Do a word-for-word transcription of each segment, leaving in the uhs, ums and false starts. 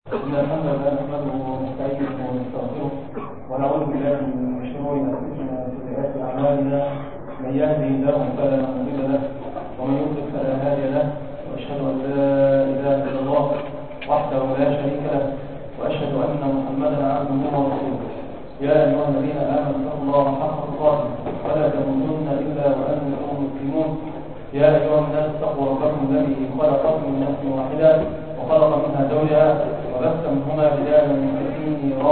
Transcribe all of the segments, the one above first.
إن الحمد لله نحمده ونستعينه ونستغفره ونعوذ بالله من شرور أنفسنا وسيئات أعمالنا. من يهده الله فلا مضل له ومن يضلل فلا هادي له، وأشهد أن لا إله إلا الله وحده لا شريك له، وأشهد أن محمدا عبده ورسوله. يا أيها الذين آمنوا اتقوا الله حق تقاته ولا تموتن إلا وأنتم مسلمون. يا أيها الناس اتقوا ربكم الذي خلقكم من نفس واحدة وخلق منها زوجها وبث منهما رجالا كثيرا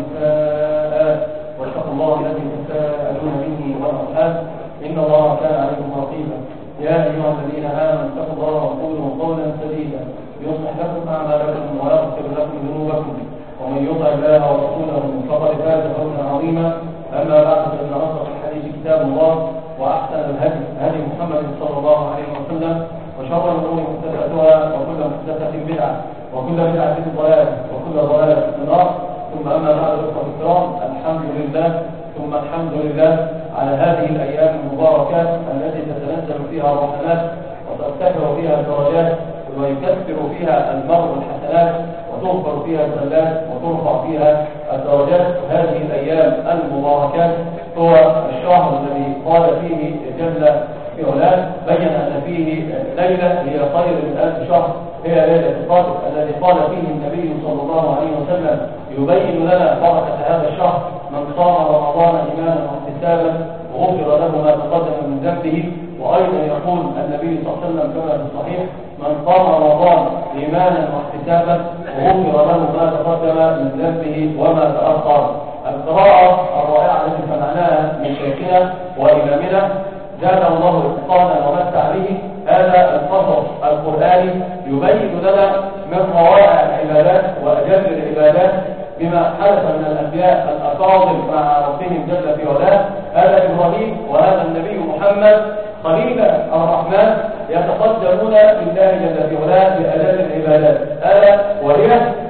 ونساء، واتقوا الله الذي تساءلون به والأرحام إن الله كان عليكم رقيبا. يا أيها الذين آمنوا اتقوا الله وقولوا قولا سديدا يصلح لكم أعمالكم ويغفر لكم ذنوبكم، ومن يطع الله ورسوله فقد فاز فوزا عظيما. أما بعد، فإن أصدق الحديث كتاب الله، وأحسن الهدي هدي محمد صلى الله عليه وسلم، وشر الأمور محدثاتها، وكل محدثة بدعة، وكل بدعة ضلالة، وكل ضلالة في النار. ثم أما بعد، أيها الكرام، الحمد لله ثم الحمد لله على هذه الأيام المباركات التي تتنزل فيها الرحمات وترتفع فيها الدرجات ويكثر فيها المرء الحسنات وتغفر فيها الزلات وترفع فيها الدرجات. هذه الأيام المباركات هو الشهر الذي قال فيه جل في علاه بين أن فيه ليلة هي خير من ألف شهر، هي ليلة القدر الذي قال فيه النبي صلى الله عليه وسلم يبين لنا بركة هذا الشهر: من صام رمضان إيمانا واحتسابا غفر له ما تقدم من ذنبه. وأيضا يقول النبي صلى الله عليه وسلم كما في الصحيح: من قام رمضان إيمانا واحتسابا غفر له ما تقدم من ذنبه وما تأخر. القراءة الرائعة التي سمعناها من شيخنا وإمامنا زاده الله إتقانا ومتع به هذا القصص القرآني يبين لنا من روائع العبادات وأجل العبادات بما حدث من الأنبياء الأفاضل مع ربهم جل في علاه. هذا إبراهيم وهذا النبي محمد خليل الرحمن يتقدمون لله جل في علاه بأجل العبادات، ألا وهي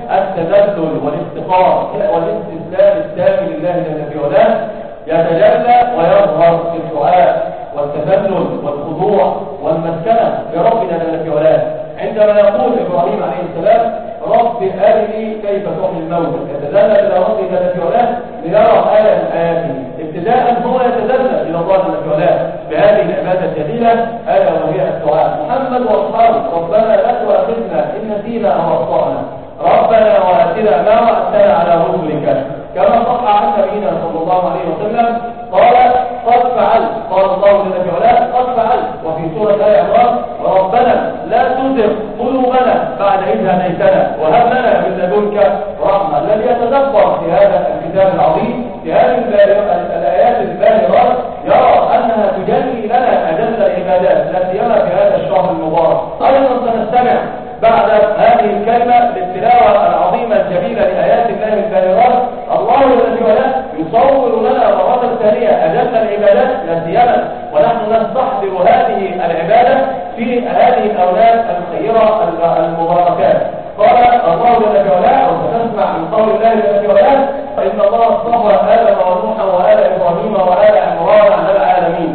التذلل والافتقار والاستسلام التام لله جل في علاه، يتجلى ويظهر في الدعاء والتذلل والخضوع والمسكنة لربنا جل في علاه. عندما يقول إبراهيم عليه السلام: رب أرني كيف تحيي الموتى، يتذلل إلى ربه جل في علاه ليرى آية من آياته. ابتداء هو يتذلل إلى الله جل في علاه بهذه العبادة الجليلة ألا وهي الدعاء. محمد وأصحابه: ربنا لا تؤاخذنا إن نسينا أو أخطأنا، ربنا وآتنا ما وعدتنا على رسلك، كما صح عن نبينا صلى الله عليه وسلم قال: قد فعلت، قال الله جل في علاه: قد فعلت. وفي سورة آل عمران: ربنا لا تزغ قلوبنا بعد إذ هديتنا وهب لنا من لدنك رحمة. الذي يتدبر في هذا الكتاب العظيم في هذه الآيات الباهرات يرى أنها تجلي لنا أجل العبادات لا سيما في هذا الشهر المبارك. أيضا سنستمع بعد هذه الكلمة للتلاوة العظيمة الجميلة لآيات الله الباهرات. الله جل في علاه يصور لنا مرة ثانية أجل العبادات لا سيما ونحن نستحضر هذه العبادة في هذه الأولاد الخيرة المباركات. قال الله جل في علاه، وسنسمع من قول الله جل في علاه: فإن الله اصطفى آدم ونوحا وآل إبراهيم وآل عمران على العالمين.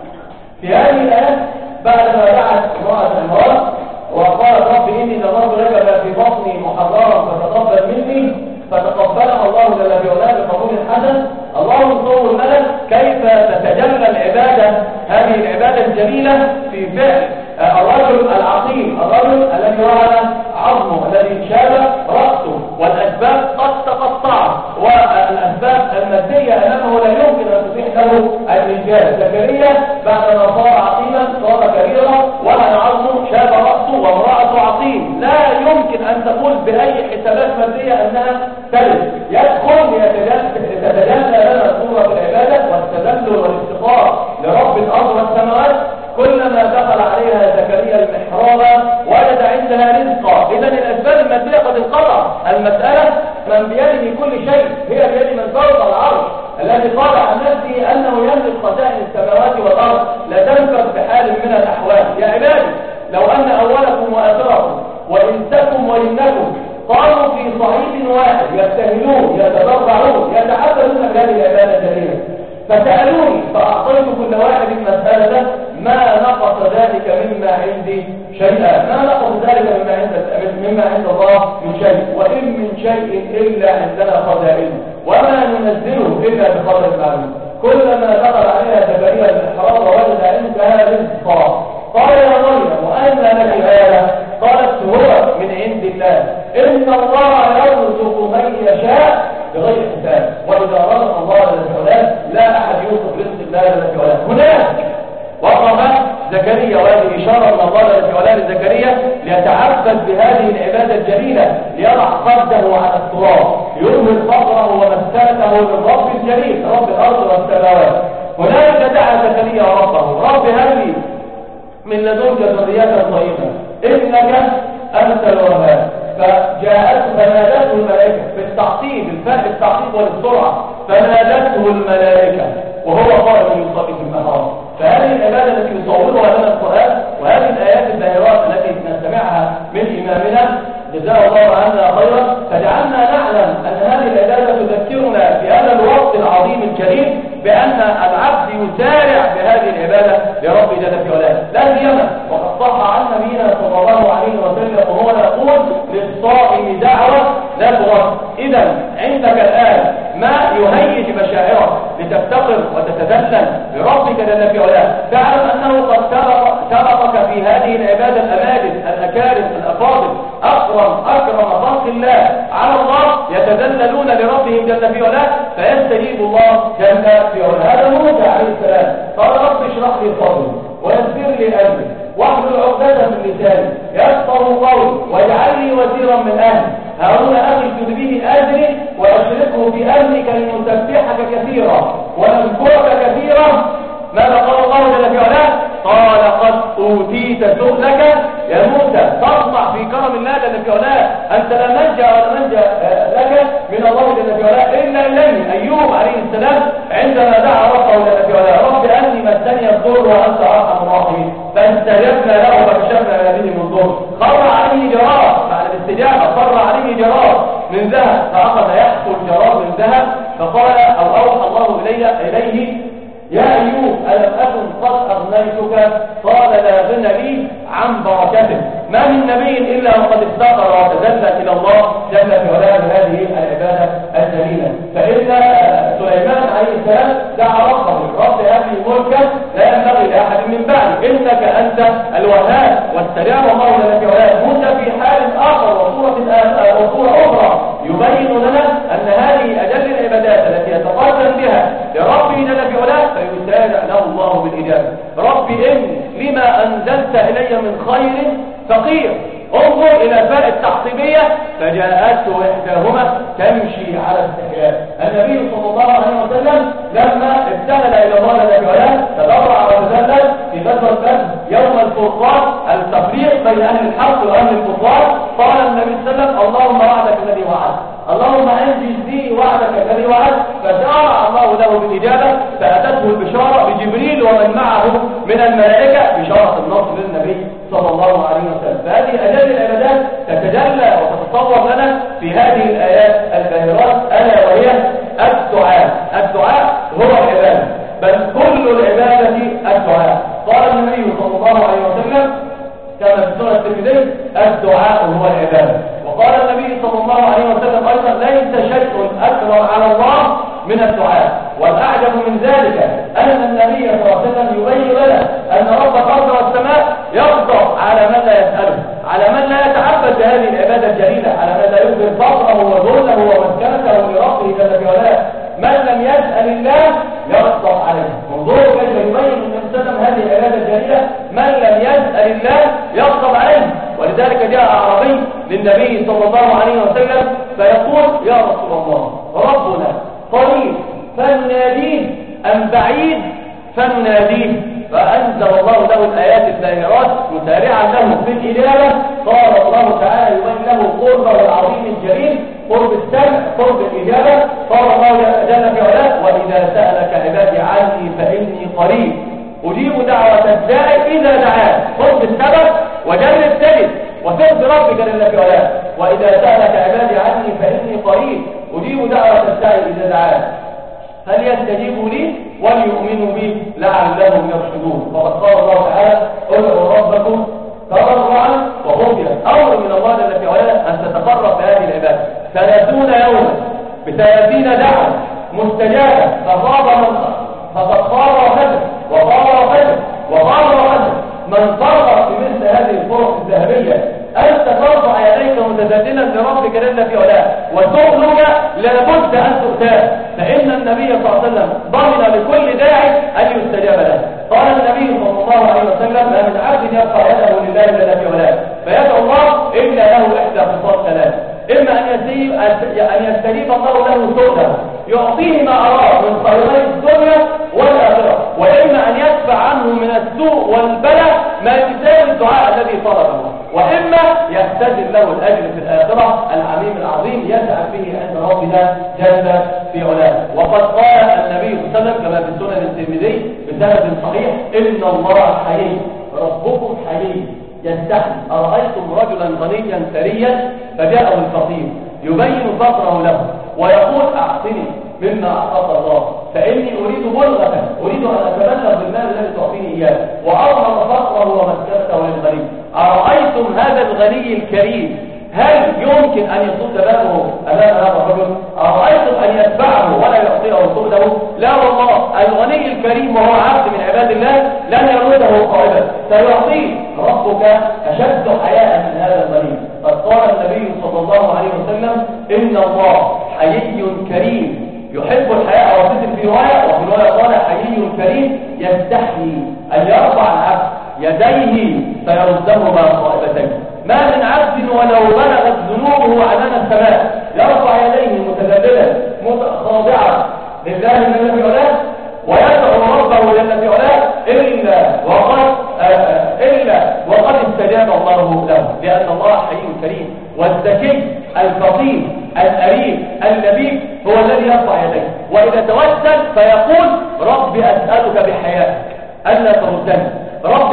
في هذه الآيات بعدما دعت امرأة عمران وقالت: رب إني نظرت لك ما في بطني محررا فتقبل مني، فتقبلها الله جل في علاه بقبول حسن. الله يصور لنا كيف تتجلى العبادة، هذه العبادة الجميلة، في فعل الرجل العقيم، الرجل الذي وهن عظمه، الذي شاب رأسه والأسباب قد تقطعت والأسباب المادية أمامه لا يمكن أن تتيح له الإنجاز. زكريا بعدما صار عقيما صار كبيرا وهن عظمه شاب رأسه وامرأته عقيم، لا يمكن أن تقول بأي حسابات مادية أنها تلد. يدخل يتجلى لنا صورة العبادة والتذلل والافتقار لرب الأرض والسماوات. كلما دخل عليها زكريا المحراب وجد عندها رزقا. إذا الأسباب المادية قد انقطع. المسألة من بيده كل شيء، هي بيد من فوق العرش الذي قال عن نفسه أنه يملك خزائن السماوات والأرض لا تنفذ بحال من الأحوال. يا عبادي، لو أن أولكم وآخركم وإنسكم وإنكم قاموا في صعيد واحد يبتهلون يتضرعون يتعبدون بهذه العبادة الجليلة فسألوني فأعطيت كل واحد مسألة ما نقص ذلك مما عندي شيئا، ما نقص ذلك مما عند مما عند الله من شيء. وإن من شيء إلا عندنا خزائنه وما ننزله إلا بقدر معلوم. كلما دخل عليها زكريا المحراب ووجد عندها رزقا قال يا مريم وأنى لك هذا؟ قالت هو من عند الله إن الله يرزق من يشاء بغير حساب. وإذا رزق الله للأولاد لا أحد يوصف رزق الله للأولاد. هناك وقف زكريا، وهذه إشارة من الله للأولاد زكريا ليتعبد بهذه العبادة الجليلة، ليضع قدره على التراب، ليظهر فقره ومسكنته للرب الجليل رب الأرض والسماوات. هناك دعا زكريا ربه رب هب لي من لدنك ذرية طيبة إنك أنت الوهاب. فجاءته فنادته الملائكة بالتعقيب، الفرق التعقيب والسرعة، فنادته الملائكة وهو قائم يصلي في المحراب. فهذه العبادة التي يصورها لنا القرآن وهذه الآيات الباهرات التي نستمعها من إمامنا جزاه الله عنا خيرا، فجعلنا نعلم أن هذه العبادة تذكرنا في هذا الوقت العظيم الكريم بأن العبد يسارع بهذه العبادة لرب جل في علاه. لا سيما وقد صح عن نبينا صلى الله عليه وسلم وهو يقول للصائم دعوة لا ترد. إذا عندك الآن ما يهيج مشاعرك لتفتقر وتتذلل لربك جل في علاه. تعلم أنه قد سبق سبقك في هذه العبادة الأماجد الأكارم الأفاضل أكرم أكرم خلق الله على الله يتذللون لربهم جل في علاه فيستجيب الله جل في علاه. هذا موسى عليه السلام قال رب اشرح لي صدري ويسر لي أمري واحلل عقدة من لساني يفقهوا قولي واجعل لي وزيرا من أهلي هارون أخي خذ به أجري وأشركه في أمرك لنسبحك كثيرا ونذكرك كثيرا. ماذا قال الله جل في علاه؟ قال قد أوتيت سؤلك يا موسى. تصنع في كرم الله جل في علاه، أنت لا منجا ولا منجا لك من الله جل في علاه إلا إليه. أيوب عليه السلام عندما دعا ربه جل في علاه رب أني مسني الضر وأنت أرحم الراحمين فاستجبنا له فكشفنا ما به من ضر. خر عليه جرار بعد الاستجابة، خر عليه جرار من ذهب فأخذ يحصل جرار من ذهب فقال أو أوحى الله إلي إليه يا أيوب ألم أكن قد أغنيتك؟ قال لا غنى لي عن بركته. ما من نبي إلا وقد افتقر وتذلل إلى الله جل في علاه بهذه العبادة الجليلة. فإن سليمان عليه السلام دعا ربه رب هب لي ملكا لا ينبغي لأحد من بعدي إنك أنت الوهاب. واستجاب الله جل في علاه موسى في حال آخر وصورة وصورة أخرى يبين لنا أن هذه أجل العبادات التي يتقدم بها لربه جل في علاه فيسارع له الله بالإجابة. رب إن لما أنزلت إلي من خير فقير. انظر إلى فاء التعصيبية فجاءته إحداهما تمشي على استحياء. النبي صلى الله عليه وسلم لما ابتهل إلى الله جل في علاه تضرع وتذلل في غزوة بدر يوم الفرقان التفريق بين أهل الحق وأهل الكفار قال النبي صلى الله عليه وسلم اللهم وعدك الذي وعدت اللهم انجز لي وعدك الذي وعدت. فسارع الله له بالإجابة فأتته البشارة بجبريل ومن معه من الملائكة بشارة النصر للنبي صلى الله عليه وسلم. فهذه أجل العبادات تتجلى وتتصور لنا في هذه الآيات الباهرات ألا وهي الدعاء. الدعاء هو العبادة بل كل العبادة الدعاء. قال النبي صلى الله عليه وسلم كما في سورة الترمذي الدعاء هو العبادة. وقال النبي صلى الله عليه وسلم أيضا ليس شيء أكبر على الله من الدعاء. والأعجب من ذلك أن النبي صلى الله عليه وسلم يبين لنا أن رب الأرض والسماء يغضب على من لا يسأله، على من لا يتعبد بهذه العبادة الجليلة، على من لا يظهر فقره وذله ومسكنته لربه جل في علاه. من لم يسأل الله يغضب عليه. انظروا كيف يبين النبي صلى الله عليه وسلم هذه العبادة الجليلة. من لم يسأل الله يغضب عليه. ولذلك جاء أعرابي للنبي صلى الله عليه وسلم فيقول يا رسول الله ربنا قريب فنناديه أم بعيد فنناديه؟ فأنزل الله له الآيات الباهرات مسارعا له في الإجابة. قال الله تعالى يبين له قربه العظيم الجليل قرب السمع قرب الإجابة. قال الله جل في علاه وإذا سألك عبادي عني فإني قريب أجيب دعوة الداعي إذا دعاه. خذ السبب وجرب تجد وثق بربك جل في علاه. وإذا سألك عبادي عني فإني قريب أجيب دعوة الداعي إذا دعاه فليستجيبوا لي وليؤمنوا بي لعلهم يرشدون. وقد قال الله تعالى ادعوا ربكم تضرعا وخفيا. أمر من الله جل في علاه أن تتقرب بهذه العبادة. ثلاثون يوما بثلاثين دعوة مستجابة فصاب من فقد صار وخسر وصار وخسر وصار وخسر من صار في مثل هذه الفرص الذهبية أنت ترفع يديك متذللا لربك جل في علاه وتؤلك لابد أن تؤتاه، فإن النبي صلى الله عليه وسلم ضمن لكل داعي أن يستجاب له. قال النبي صلى الله عليه وسلم: ما من عبد يرفع يده لله جل في علاه فيدعو الله إلا له إحدى خصال ثلاث: إما أن يستجيب أن يستجيب الله له سؤله يعطيه ما أراد من خيرات الدنيا والآخرة، وإما أن يدفع عنه من السوء والبلاء ما يساوي الدعاء الذي طلبه، وإما يختزل له الأجر في الآخرة العميم العظيم يسعد به عند ربنا جل في علاه. وقد قال النبي صلى الله عليه وسلم كما في سنن الترمذي بسند صحيح: إن الله حيي ربكم حيي يستحي. أرأيتم رجلا غنيا ثريا فجاءه الفقير يبين فقره له ويقول: أعطني مما أعطاك الله فإني أريد بلغة، أريد أن أتبلغ بالمال الذي تعطيني إياه وأظهر فقره ومسكنته للغني. أرأيتم هذا الغني الكريم هل يمكن أن يصد بابه أمام هذا الرجل؟ أرأيتم أن يتبعه ولا يعطيه سؤله؟ لا والله، الغني الكريم وهو عبد من عباد الله لن يرده قائما، سيعطيه ربك أشد حياء من هذا الغني. قد قال النبي صلى الله عليه وسلم: إن الله حيي كريم يحب الحياء، وفي في رواية وفي رواية قال: حيي كريم يستحيي أن يرفع العبد يديه فيردهما خائبتين. ما من عبد ولو بلغت ذنوبه عنان السماء يرفع يديه متذللا خاضعا لله جل في علاه ويدعو ربه جل في علاه إلا وقد إلا وقد استجاب الله له، لأن الله حي كريم. والذكي الفطين الأريب اللبيب هو الذي يرفع يديه، وإذا توسل فيقول: رب أسألك بحياتك ألا تردني، رب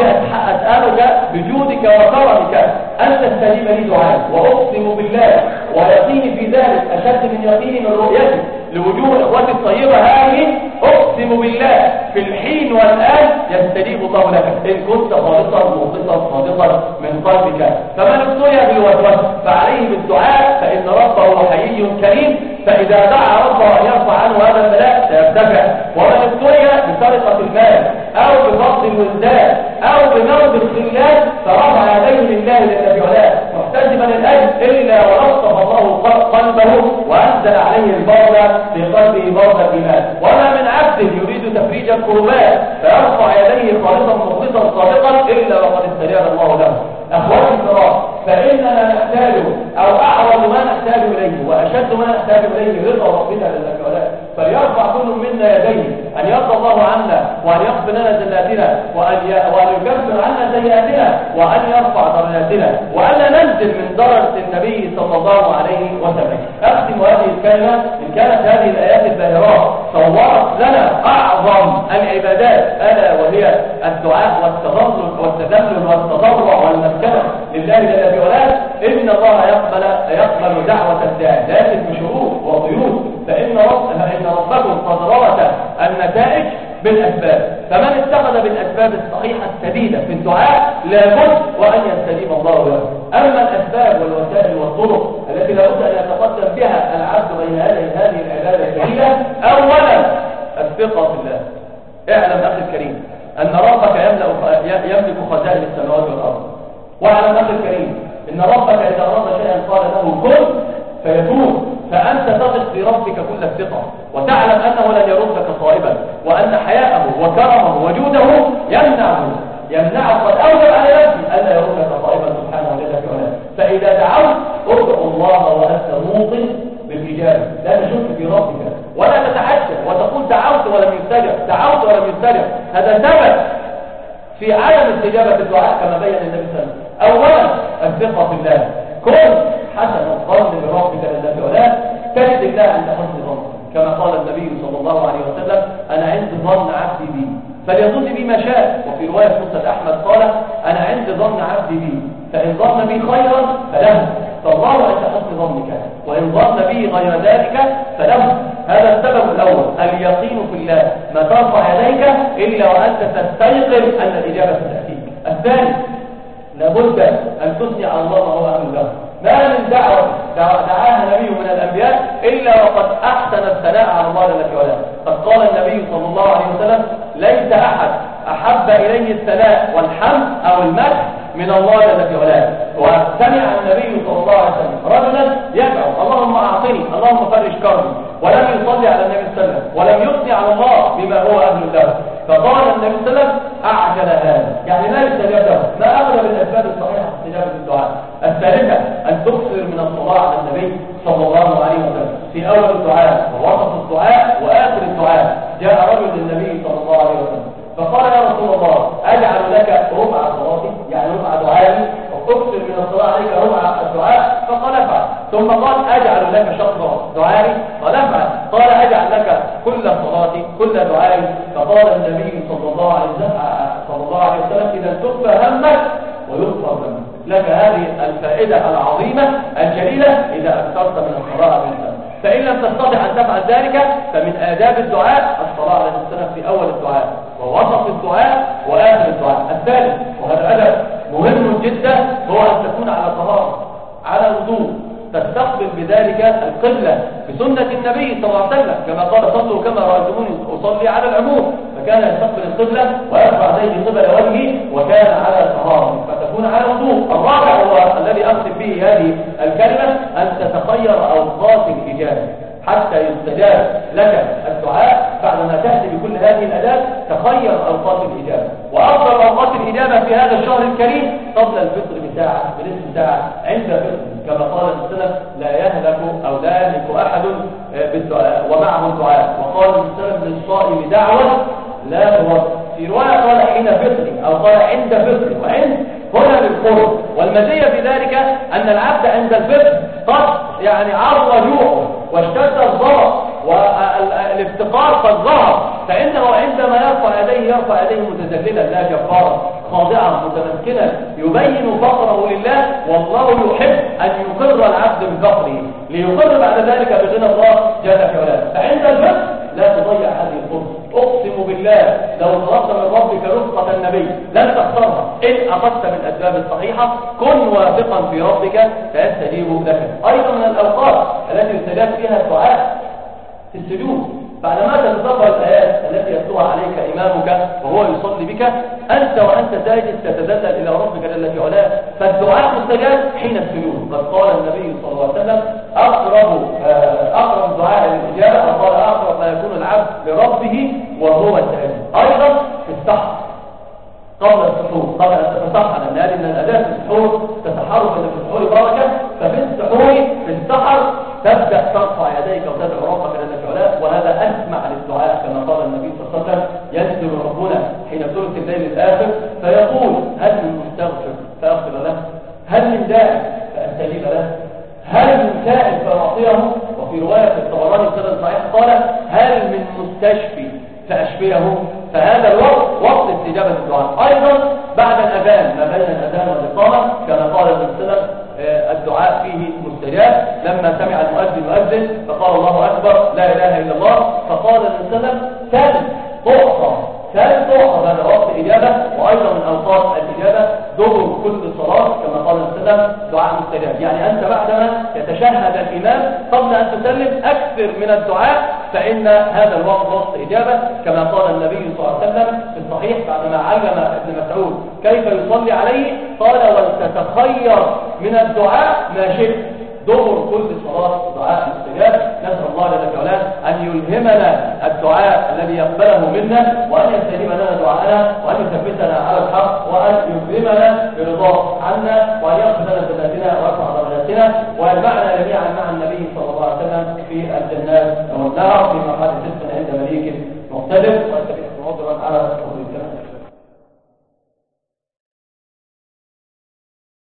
أسألك بجودك وكرمك أن تستجيب لي دعائي، وأقسم بالله ويقيني في ذلك أشد من يقيني من رؤيتي لوجوه الإخوة الطيبة هذه، أقسم بالله في الحين والآن يستجيب الله لك إن كنت خالصا مخلصا صادقا من قلبك. فمن ابتلي بالوسوسة فعليه بالدعاء فإن ربه حيي كريم، فإذا دعا ربه أن يرفع عنه هذا البلاء سيرتفع. ومن ابتلي بسرقة المال أو بفقد الولدان أو بموت الخلال فرفع يديه لله جل في علاه محتسبا الأجر إلا ولطف الله قلبه وأنزل عليه البرد في قلبه برد الإيمان. وما من عبد يريد تفريج الكربات فيرفع يديه خالصا مخلصا صادقا إلا وقد استجاب الله له. أخواتي الكرام، فإننا نحتاج أو أعرض ما نحتاج إليه وأشد ما نحتاج إليه رضا ربنا جل في علاه، فليرفع كل منا يديه أن يرضى الله عنا وأن يغفر لنا زلاتنا وأن يكفر عنا سيئاتنا وأن يرفع درجاتنا وأن ننزل من درجة النبي صلى الله عليه وسلم. أختم هذه الكلمة: إن كانت هذه الآيات الباهرات صورت لنا أعظم العبادات ألا وهي الدعاء والتضرع والتذلل والتضرع والمسكنة لله جل في علاه، إن الله يقبل يقبل دعوة الداعي لكن بشروط وقيود. فإن رب فإن ربكم قد روت النتائج بالأسباب، فمن اتخذ بالأسباب الصحيحة السديدة في الدعاء لابد وأن يستجيب الله له. أما الأسباب والوسائل والطرق التي لابد أن يتقدم بها العبد بين هذه العبادة الجليلة: أولا الثقة في الله. اعلم أخي الكريم أن ربك يملك خزائن السماوات والأرض. واعلم أخي الكريم أن ربك إذا أراد شيئا قال له كن فيكون، فأنت تثق في ربك كل الثقة وتعلم أنه لن يردك صائبا، وأن حياءه وكرمه وجوده يمنعه يمنعه قد أوجب على نفسه ألا يردك صائبا سبحانه وتعالى. فإذا دعوت ادعو الله وأنت موقن بالإجابة، لا تشك في ربك ولا تتعجب وتقول دعوت ولم يستجب دعوت ولم يستجب. هذا سبب في عدم استجابة الدعاء كما بين النبي صلى الله عليه وسلم. أولا الثقة في الله، كن حسن الظن بربك جل في علاه، تجد الله عند حسن ظن، كما قال النبي صلى الله عليه وسلم: أنا عند ظن عبدي بي فليظن بي ما شاء. وفي رواية مسند أحمد قال: أنا عند ظن عبدي بي فإن ظن بي خيرا فله، فالله عند حسن ظنك، وإن ظن بي غير ذلك فله. هذا السبب الأول اليقين في الله، ما ترفع يديك إلا وأنت تستيقن أن الإجابة ستأتيك. الثاني لابد أن تثني على الله وهو أهل له. ما من دعوة دعاها نبي من إلا وقد أحسن الثناء على الله جل وعلا. قد قال النبي صلى الله عليه وسلم: ليس أحد أحب إليه الثناء والحمد أو المدح من الله جل وعلا. وسمع النبي صلى الله عليه وسلم رجلا يدعو: اللهم أعطني، اللهم فرج كربي، ولم يصلي على النبي صلى الله عليه وسلم ولم يثني على الله بما هو أهل له. فقال النبي صلى الله عليه وسلم: أعجل هذا، يعني لا يستجاب له. ما أغلب الأسباب الصحيحة في استجابة الدعاء. الثالثة أن تكثر من الصلاة على النبي صلى الله عليه وسلم في أول الدعاء ووسط الدعاء وآخر الدعاء. جاء رجل للنبي صلى الله عليه وسلم فقال: يا رسول الله، أجعل لك ربع صلاتي، يعني ربع دعائي، وأكثر من الصلاة عليك ربع الدعاء؟ فقال: افعل. ثم قال: أجعل لك شطر دعائي؟ قال: افعل. قال: أجعل لك كل صلاتي، كل دعائي؟ فقال النبي صلى الله عليه وسلم صلى الله عليه وسلم: إذا تخفى همك ويغفر ذنبك. لك هذه الفائدة العظيمة الجليلة إذا أكثرت من الصلاة عليه السلام. فإن لم تستطع أن تفعل ذلك فمن آداب الدعاء الصلاة عليه السلام في أول الدعاء ووسط الدعاء وآخر الدعاء. الثالث، وهذا أدب مهم جدا، هو أن تكون على طهارة، على وضوء، تستقبل بذلك القبلة بسنة النبي صلى الله عليه وسلم، كما قال: صلوا كما رأيتموني أصلي على العموم. فكان يستقبل القبلة ويرفع يديه قبل وجهه وكان على طهارة، فتكون على وضوء. الرابع هو الذي أختم به هذه الكلمة: أن تتخير أوقات الإجابة حتى يستجاب لك الدعاء. بعدما تأتي بكل هذه الآداب تخير أوقات الإجابة، وأفضل أوقات الإجابة في هذا الشهر الكريم قبل الفطر بساعة، بنصف ساعة، عند الفطر، كما قال السلف: لا يهلك أو لا يهلك أحد بالدعاء ومعه الدعاء. وقال السلف: للصائم دعوة لا ترد. في رواية قال: حين فطري، أو قال: عند فطري، وعند هنا للقرب. والمزية في ذلك أن العبد عند الفطر قد يعني عرض جوعه واشتد الضرر والافتقار قد ظهر، فإنه عندما يرفع يديه يرفع يديه متذللا لا جبارا، خاضعا متمكنا يبين فقره لله، والله يحب أن يقر العبد بفقره ليقر بعد ذلك بغنى الله جل وعلا. فعند الفطر لا تضيع هذه الفرصة. أقسم بالله لو طلبت من ربك رفقة النبي لن تخسرها إن أخذت بالأسباب الصحيحة. كن واثقا في ربك فيستجيب لك. أيضا من الأوقات التي يستجاب فيها الدعاء في السجود. بعدما تتدبر الآيات التي يتلوها عليك إمامك وهو يصلي بك، أنت وأنت ساجد تتذلل إلى ربك جل وعلا، فالدعاء مستجاب حين السجود. قد قال النبي صلى الله عليه وسلم: أقرب أقرب الدعاء للإجابة، قال: أقرب ما يكون العبد لربه وهو ساجد. أيضا في السحر قبل السحور، قبل أن تتسحر، لأن هذه من الأداة في السحور تسحروا، فإن في السحور بركة. ففي السحور في السحر تبدأ ترفع يديك وتدعو ربك جل وعلا، وهذا أسمع للدعاء، كما قال النبي صلى الله عليه وسلم: ينزل ربنا حين ثلث الليل الآخر فيقول: هل من مستغفر فأغفر له؟ هل من داع فأستجيب له؟ هل من سائل فأعطيه؟ وفي رواية في الطبراني بسند صحيح قال: هل من مستشفي فأشفيه؟ فهذا الوقت وقت استجابة الدعاء. أيضا بعد الأذان، ما بين الأذان والإقامة، كما قال النبي صلى الله عليه وسلم: الدعاء فيه مستجاب. لما سمع المؤذن يؤذن فقال: الله أكبر، لا إله إلا الله. فقال النبي صلى الله عليه وسلم: سل تعطى، سل تعطى. هذا وقت إجابة. وأيضا من أوقات الإجابة دبر كل صلاة، كما قال النبي صلى الله عليه وسلم: دعاء مستجاب. يعني أنت بعدما يتشهد الإمام قبل أن تسلم أكثر من الدعاء، فإن هذا الوقت وقت إجابة، كما قال النبي صلى الله عليه وسلم في الصحيح بعدما علم ابن مسعود كيف يصلي عليه، قال: ولتتخير من الدعاء ما شئت. دبر كل صلاة دعاء مستجاب. نسأل الله جل وعلا أن يلهمنا الدعاء الذي يقبله منا، وأن يستجيب لنا دعاءنا، وأن يثبتنا على الحق، وأن يكرمنا برضاه عنا، وأن يغفر لنا ذنوبنا ويرفع درجاتنا، ويجمعنا جميعا مع النبي صلى الله عليه وسلم في الجنات والنار في مقعد